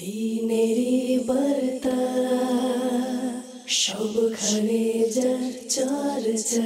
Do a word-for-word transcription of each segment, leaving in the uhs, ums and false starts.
দিনেরি বার্তা সবখানে যার চর্চা।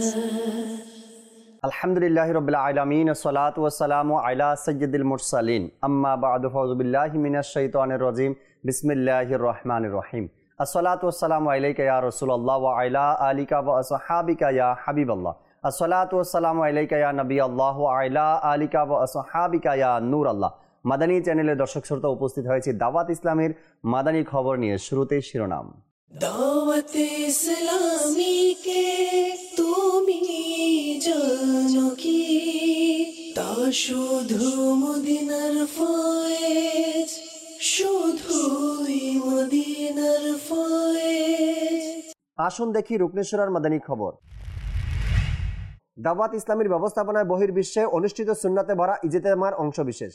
আলহামদুলিল্লাহি রাব্বিল আলামিন আসসালাতু ওয়াসসালামু আলা সাইয়্যিদিল মুরসালিন আম্মা বা'দু ফাউযু বিল্লাহি মিনাশ শাইতানির রাজিম বিসমিল্লাহির রহমানির রহিম। আসসালাতু ওয়াসসালামু আলাইকা ইয়া রাসূলুল্লাহ ওয়া আলা আলিকা ওয়া আসহাবিকা ইয়া হাবিবাল্লাহ। আসসালাতু ওয়াসসালামু আলাইকা ইয়া নবিয়াল্লাহ ওয়া আলা আলিকা ওয়া আসহাবিকা ইয়া নূরাল্লাহ। মাদানী চ্যানেলের দর্শক শ্রোতা উপস্থিত হয়েছে দাওয়াত ইসলামের মাদানী খবর নিয়ে। শুরুতেই শিরোনাম। দাওয়াত ইসলামী কে তুমি জানো কি, তা শুধু মদিনার ফয়েজ, শুধুই মদিনার ফয়েজ। আসুন দেখি রুকনেশ্বরার মাদানী খবর। দাওয়াত ইসলামের ব্যবস্থাপনায় বহির্বিশ্বে অনুষ্ঠিত সুন্নাতে ভরা ইজতেমার অংশবিশেষ।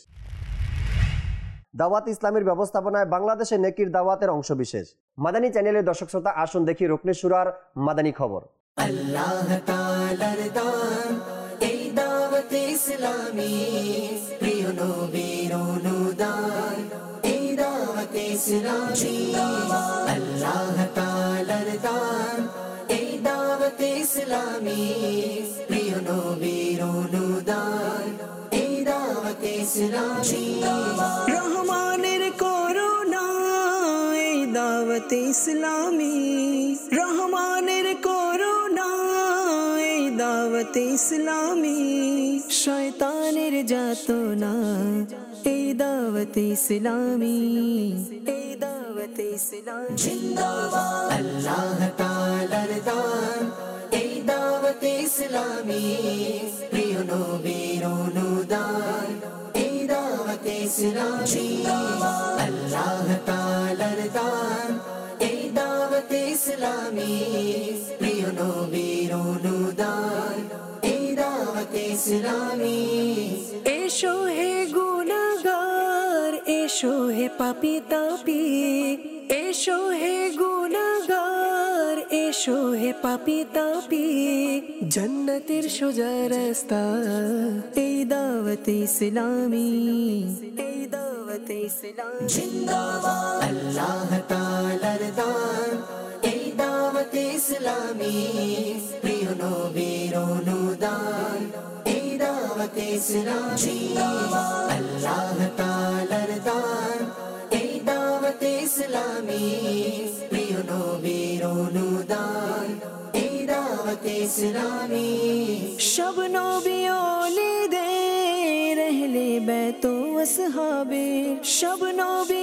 দাওয়াত ইসলামের ব্যবস্থাপনায় বাংলাদেশে নেকির দাওয়াতের অংশবিশেষ। মাদানী চ্যানেলের দর্শক শ্রোতা আসুন দেখি রুকনেশ্বরার মাদানী খবর। আল্লাহ তাআলার দান এই দাওয়াত ইসলামী, প্রিয় নবীর অনুদান এই দাওয়াত ইসলামী। আল্লাহ তাআলার দান এই দাওয়াত ইসলামী, প্রিয় নবীর অনুদান এই দাওয়াত ইসলামী। রহমানের করুণা এই দাওয়াত ইসলামী, রহমানের করুণা এই দাওয়াত ইসলামী। শয়তানের যাতনা এই দাওয়াত ইসলামী, এই দাওয়াত ইসলামী। জিন্দাবাদ আল্লাহ তাআলার দান এই দাওয়াত ইসলামী, প্রিয় নবীর অনুদান এই দাওয়াত ইসলামী। আল্লাহ তাআলার দান এই দাওয়াত ইসলামী, প্রিয় নবীর অনুদান এই দাওয়াত ইসলামী। এসো হে গুনাহগার, এসো হে পাপী তাপী, এসো হে গুনাহগার, এসো হে পাপী তাপী। জান্নাতের সোজা রাস্তা এই দাওয়াত ইসলামী, এই দাওয়াত ইসলামী। জিন্দাবাদ আল্লাহ তাআলার দান এই দাওয়াত ইসলামী, প্রিয় নবীর অনুদান এই দাওয়াত ইসলামী। আল্লাহ তাআলার দান এই দাওয়াত ইসলামী, প্রিয় নবীর অনুদান এই দাওয়াত ইসলামী। সব নবী ওলিদের আহলে বাইত ও আসহাবে, সব নবী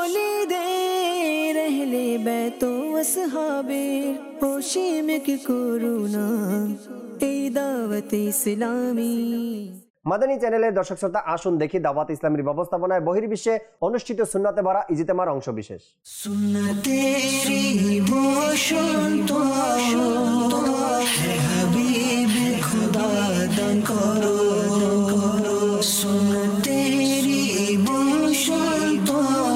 ওলিদের আহলে বাইত ও আসহাবে। অসীমিক করুণা এই দাওয়াত ইসলামী। মাদানী চ্যানেলের দর্শক শ্রোতা আসুন দেখি দাওয়াত ইসলামের ব্যবস্থাপনায় বহির্বিশ্বে অনুষ্ঠিত সুন্নাতে ভরা ইজতেমার অংশবিশেষ। সুন্নতেরি বসন্ত হে হাবিব খুদা দান করো, সুন্নতেরি বসন্ত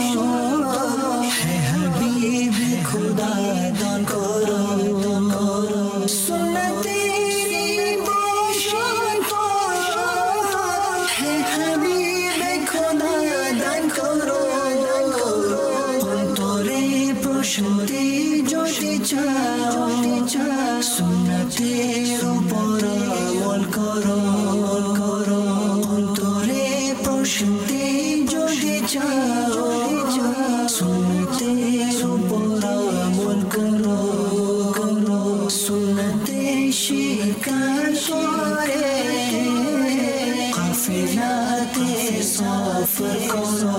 হে হাবিব খুদা দান করো, সুন্নতেরি বসন্ত হে হাবিব খুদা দান করো। অন্তরে প্রশান্তি যদি চাও, সুন্নতের উপর আমল করো, অন্তরে প্রশান্তি যদি চাও, সুন্নতের উপর আমল করো, সুন্নতে শিকার করে কাফিলাতে সফর করো,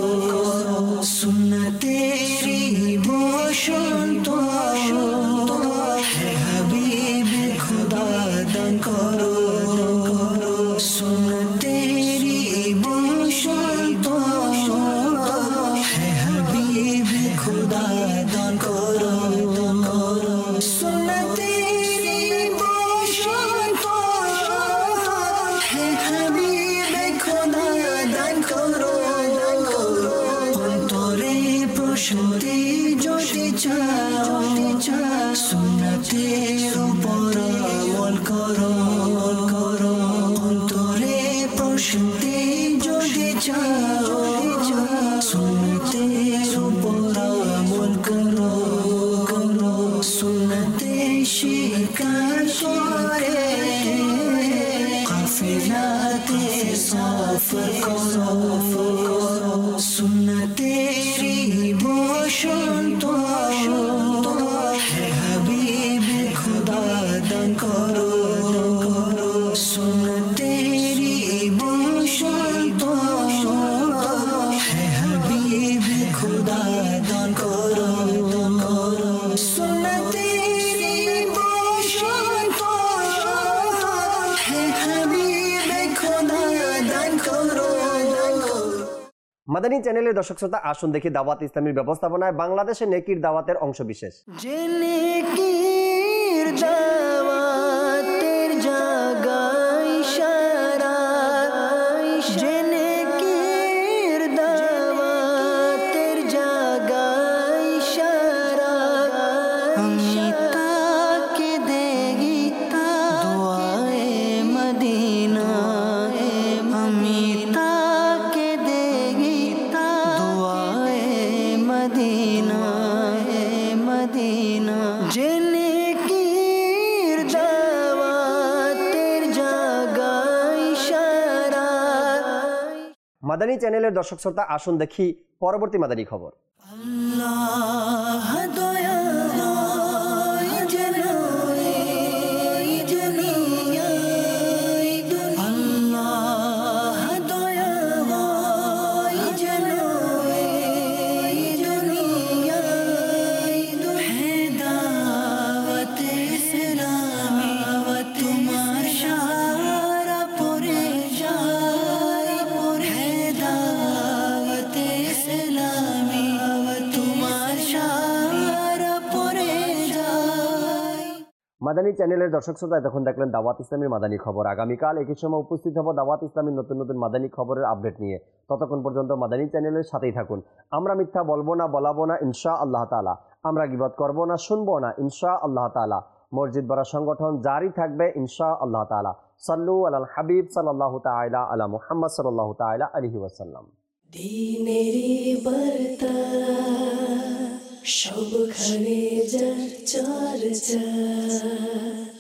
সুন্নতেরি বসন্ত হে হাবিব খুদা দান করো, সুন্নতেরি বসন্ত হে হাবিব খুদা দান করো, সুন্নতেরি বসন্ত হে হাবিব খুদা দান করো। অন্তরে প্রশান্তি যদি চাও, সুন্নতের উপর আমল করো, অন্তরে প্রশান্তি যদি চাও, সুন্নতের উপর আমল করো করো সুন্নতে শিকার করে কাফিলাতে সফর করো করো সুন্নতেরি বসন্ত হে হাবিব খুদা দান করো করো সুন্নতেরি বসন্ত হে হাবিব খুদা দান করো করো সুন্নতেরি বসন্ত হে হাবিব খুদা দান করো। মাদানী চ্যানেলের দর্শক শ্রোতা, আসুন দেখি দাওয়াত ইসলামীর ব্যবস্থাপনায় বাংলাদেশে নেকির দাওয়াতের অংশ বিশেষ। যে নেকির দাওয়াতের জাগায় সারা, যে নেকির দাওয়াতের জাগায় সারা, আমি তাকে দেগি দোয়ায়ে মদিনা, আমি তাকে দেগি দোয়ায়ে মদিনা মদিনা। যে নেকির দাওয়াতের জাগায় সারা। মাদানী চ্যানেলের দর্শক শ্রোতা, আসুন দেখি পরবর্তী মাদানী খবর। আল্লাহ দয়াময় যেন এই দুনিয়ায়, আল্লাহ দয়াময় যেন এই দুনিয়ায়, হেদায়েতে ইসলামী তোমার সারা পড়ে যায়, হেদায়েতে ইসলামী তোমার সারা পড়ে যায়। মাদানী চ্যানেলের দর্শক শ্রোতা, তখন দেখলেন দাওয়াত ইসলামীর মাদানী খবর। আগামীকাল একই সময় উপস্থিত হব দাওয়াত ইসলামীর নতুন নতুন মাদানী খবরের আপডেট নিয়ে। ততক্ষণ পর্যন্ত মাদানী চ্যানেলের সাথেই থাকুন। আমরা মিথ্যা বলবো না, বলাবো না ইনশা আল্লাহ তাআলা। আমরা গীবত করবো না, শুনবো না ইনশা আল্লাহ তাআলা। মসজিদ বড় সংগঠন জারি থাকবে ইনশা আল্লাহ তাআলা। সাল্লু আলাল হাবিব সাল্লাল্লাহু তাআলা আলা মুহাম্মদ সাল্লাল্লাহু তাআলা আলাইহি ওয়াসাল্লাম। দিনেরি বার্তা সবখানে যার চর্চা।